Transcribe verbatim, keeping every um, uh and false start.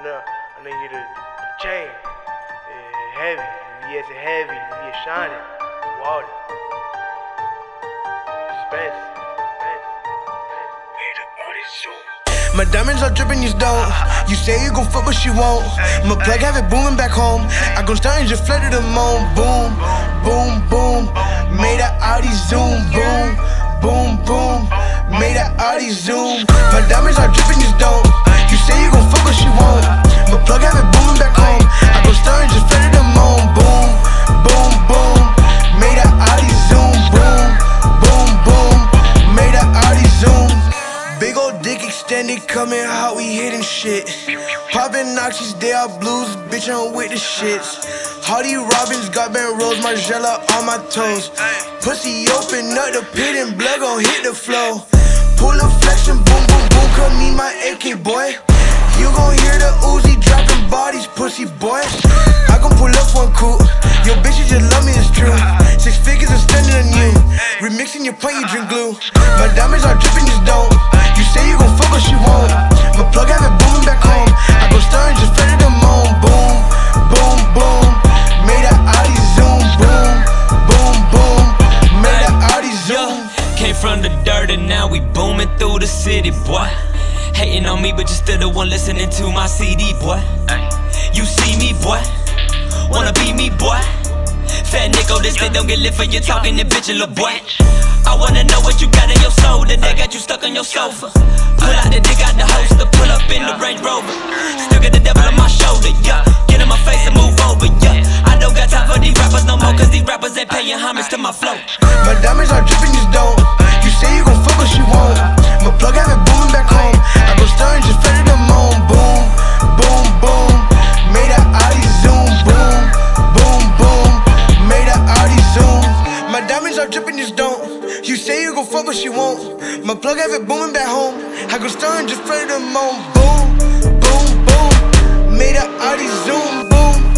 up. I need you to chain. Yeah, heavy. Yes, it's heavy. Yeah, shining. Water. Expensive. My diamonds are dripping, you don't. You say you gon' fuck, but she won't. My plug have it booming back home. I gon' start and just flooded the moan. Boom, boom, boom. Made a Audi zoom. Boom, boom, boom. Made a Audi zoom. My diamonds are dripping, you don't. You say you gon' fuck, but she won't. My plug have it booming back home. I gon' start and just flooded the moan. Boom, boom, boom. Made a Audi zoom. Boom, boom, boom. Made a Audi zoom. Big ol' dick extended, coming hot, we hitting shit. Poppin' Oxys, they are blues, bitch, I'm with the shits. Hardy Robbins, got Ben Rose, Margiela on my toes. Pussy open up the pit and blood gon' hit the flow. Pull a flex and boom, boom, boom, come meet my A K, boy. You gon' hear the Uzi dropping bodies, pussy boy. I gon' pull up one coupe. Yo, bitches just love me, it's true. Six figures are standing on you. Remixing your pint, you drink glue. My diamonds are dripping, just don't. You say you gon' fuck, but she won't. My plug have it booming back home. I go star and just flooded the moan. Boom, boom, boom. Made a Audi zoom. Boom, boom, boom. Made a Audi zoom. Came from the dirt and now we booming through the city, boy. Hating on me, but you still the one listening to my C D, boy. You see me, boy. Wanna be me, boy. Fat nickel, this shit don't get lit for you talking to bitch, little boy. I wanna know what you got in your soul that they got you stuck on your sofa. Pull out the dick out the holster, pull up in the Range Rover. Still got the devil on my shoulder, yeah. Get in my face and move over, yeah. I don't got time for these rappers no more, cause these rappers ain't paying homage to my flow. My diamonds are dripping, just don't. You say you gon' fuck, but she won't. My plug have it booming back home. I go star and just flooded the moan. Boom, boom, boom. Made a Audi zoom. Boom, boom, boom. Made a Audi zoom. My diamonds are dripping, just don't. You say you gon' fuck, but she won't. My plug have it booming back home. I go star and just flooded the moan. Boom, boom, boom. Made a Audi zoom. Boom.